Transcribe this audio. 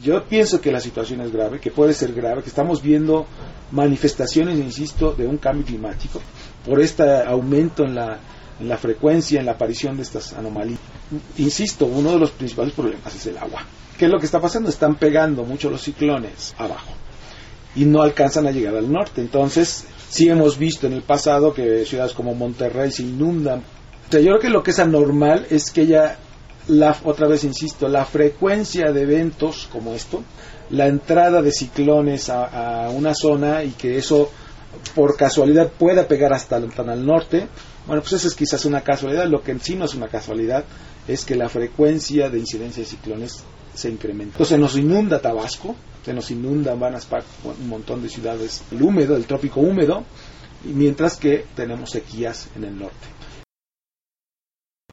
Yo pienso que la situación es grave, que puede ser grave, que estamos viendo manifestaciones, insisto, de un cambio climático por este aumento en la frecuencia, en la aparición de estas anomalías. Insisto, uno de los principales problemas es el agua. ¿Qué es lo que está pasando? Están pegando mucho los ciclones abajo y no alcanzan a llegar al norte. Entonces, sí hemos visto en el pasado que ciudades como Monterrey se inundan. O sea, yo creo que lo que es anormal es que ya, otra vez insisto, la frecuencia de eventos como esto, la entrada de ciclones a una zona y que eso por casualidad pueda pegar hasta tan al norte, bueno, pues eso es quizás una casualidad. Lo que en sí no es una casualidad es que la frecuencia de incidencia de ciclones se incrementa. Entonces nos inunda Tabasco, se nos inundan un montón de ciudades, el trópico húmedo, y mientras que tenemos sequías en el norte.